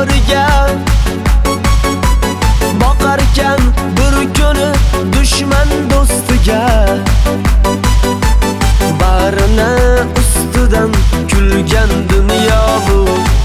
bag'riga boqarkan bir kuni dushman do'stiga. Barini ustidan kulgan dunyo bu.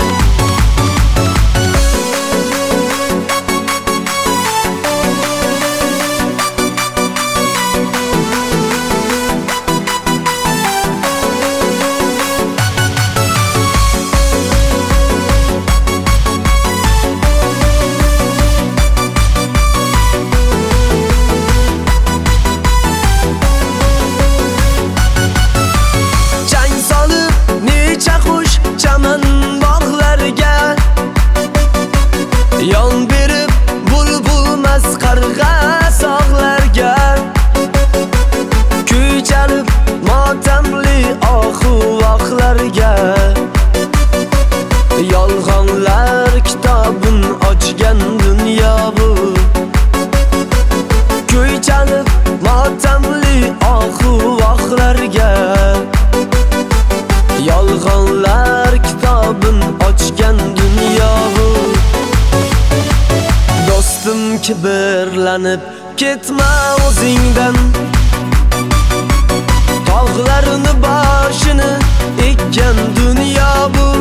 Yon berib bulbulmas qarg'a sog'larga, kuy chalib motamli ohu-vohlarga. Yolg'onlar kitobin ochgan dunyo bu. Kuy chalib motamli ohu-vohlarga. Yolg'onlar kitobin ochgan dunyo bu. Do'stim kibrlanib ketma o'zingdan, tog'larni boshini ekkan dunyo bu.